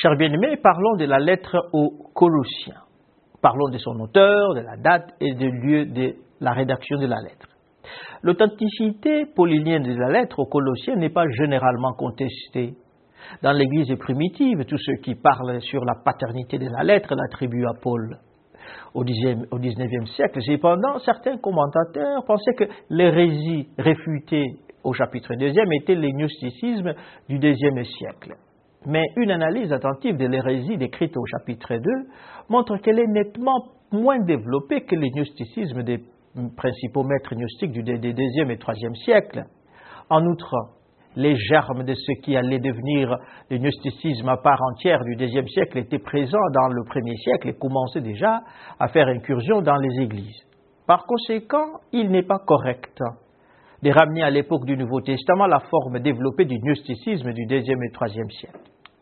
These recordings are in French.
Chers bien-aimés, parlons de la lettre aux Colossiens. Parlons de son auteur, de la date et du lieu de la rédaction de la lettre. L'authenticité paulinienne de la lettre aux Colossiens n'est pas généralement contestée. Dans l'Église primitive, tous ceux qui parlent sur la paternité de la lettre l'attribuent à Paul. Au XIXe siècle, cependant, certains commentateurs pensaient que l'hérésie réfutée au chapitre 2 était le gnosticisme du IIe siècle. Mais une analyse attentive de l'hérésie décrite au chapitre 2 montre qu'elle est nettement moins développée que le gnosticisme des principaux maîtres gnostiques du IIe et IIIe siècle. En outre, les germes de ce qui allait devenir le gnosticisme à part entière du IIe siècle étaient présents dans le 1er siècle et commençaient déjà à faire incursion dans les églises. Par conséquent, il n'est pas correct de ramener à l'époque du Nouveau Testament la forme développée du gnosticisme du IIe et IIIe siècle.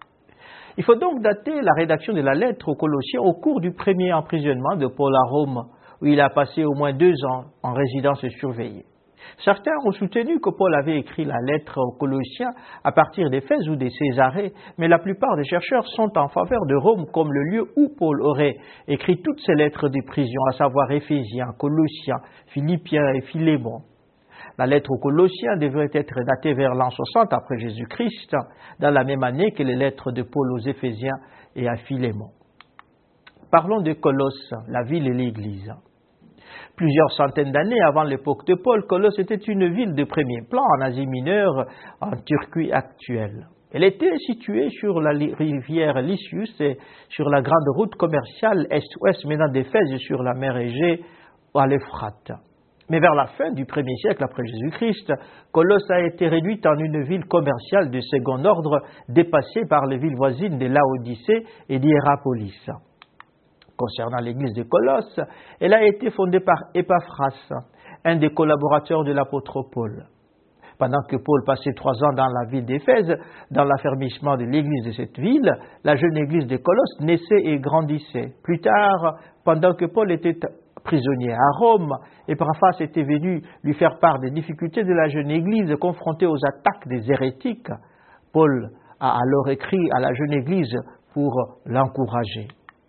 Il faut donc dater la rédaction de la lettre aux Colossiens au cours du premier emprisonnement de Paul à Rome, où il a passé au moins 2 ans en résidence surveillée. Certains ont soutenu que Paul avait écrit la lettre aux Colossiens à partir d'Éphèse ou de Césarée, mais la plupart des chercheurs sont en faveur de Rome comme le lieu où Paul aurait écrit toutes ses lettres de prison, à savoir Éphésiens, Colossiens, Philippiens et Philémon. La lettre aux Colossiens devrait être datée vers l'an 60 après Jésus-Christ, dans la même année que les lettres de Paul aux Éphésiens et à Philémon. Parlons de Colosse, la ville et l'église. Plusieurs centaines d'années avant l'époque de Paul, Colosse était une ville de premier plan en Asie mineure, en Turquie actuelle. Elle était située sur la rivière Lycius et sur la grande route commerciale est-ouest menant d'Éphèse sur la mer Égée à l'Euphrate. Mais vers la fin du 1er siècle après Jésus-Christ, Colosse a été réduite en une ville commerciale de second ordre, dépassée par les villes voisines de Laodicée et d'Hiérapolis. Concernant l'église de Colosse, elle a été fondée par Épaphras, un des collaborateurs de l'apôtre Paul. Pendant que Paul passait 3 ans dans la ville d'Éphèse, dans l'affermissement de l'église de cette ville, la jeune église de Colosse naissait et grandissait. Plus tard, pendant que Paul était prisonnier à Rome, Épaphras était venu lui faire part des difficultés de la jeune église confrontée aux attaques des hérétiques. Paul a alors écrit à la jeune église pour l'encourager.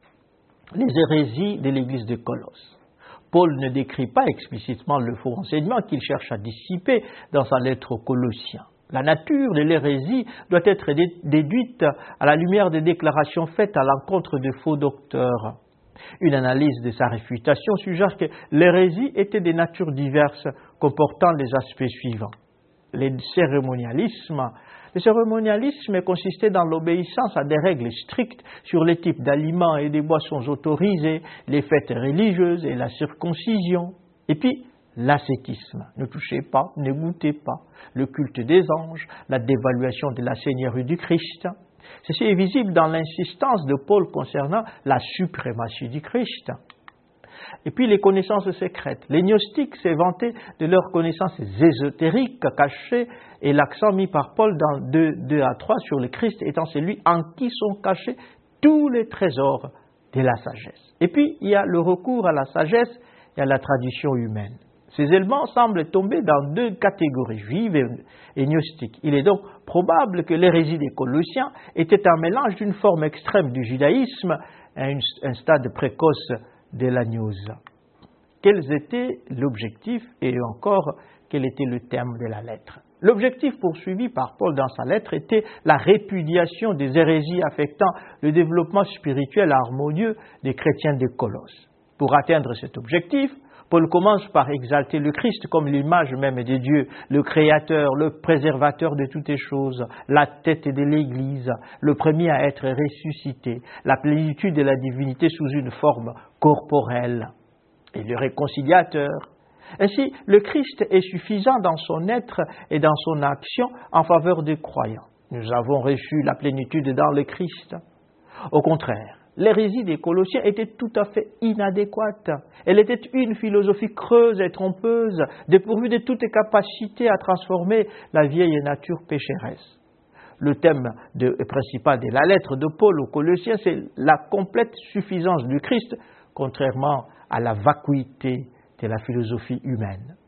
Les hérésies de l'église de Colosse. Paul ne décrit pas explicitement le faux enseignement qu'il cherche à dissiper dans sa lettre aux Colossiens. La nature de l'hérésie doit être déduite à la lumière des déclarations faites à l'encontre de faux docteurs. Une analyse de sa réfutation suggère que l'hérésie était de natures diverses, comportant les aspects suivants. Le cérémonialisme consistait dans l'obéissance à des règles strictes sur les types d'aliments et des boissons autorisés, les fêtes religieuses et la circoncision. Et puis, l'ascétisme. Ne touchez pas, ne goûtez pas. Le culte des anges, la dévaluation de la Seigneurie du Christ. Ceci est visible dans l'insistance de Paul concernant la suprématie du Christ. Et puis les connaissances secrètes. Les gnostiques s'est vanté de leurs connaissances ésotériques cachées et l'accent mis par Paul dans 2 à 3 sur le Christ étant celui en qui sont cachés tous les trésors de la sagesse. Et puis il y a le recours à la sagesse et à la tradition humaine. Ces éléments semblent tomber dans 2 catégories, juives et gnostiques. Il est donc probable que l'hérésie des Colossiens était un mélange d'une forme extrême du judaïsme à un stade précoce de la gnose. Quels étaient l'objectif et encore quel était le thème de la lettre? L'objectif poursuivi par Paul dans sa lettre était la répudiation des hérésies affectant le développement spirituel harmonieux des chrétiens de Colosse. Pour atteindre cet objectif, Paul commence par exalter le Christ comme l'image même de Dieu, le Créateur, le préservateur de toutes les choses, la tête de l'Église, le premier à être ressuscité, la plénitude de la divinité sous une forme corporelle, et le réconciliateur. Ainsi, le Christ est suffisant dans son être et dans son action en faveur des croyants. Nous avons reçu la plénitude dans le Christ. Au contraire, l'hérésie des Colossiens était tout à fait inadéquate. Elle était une philosophie creuse et trompeuse, dépourvue de toute capacité à transformer la vieille nature pécheresse. Le thème principal de la lettre de Paul aux Colossiens, c'est la complète suffisance du Christ, contrairement à la vacuité de la philosophie humaine.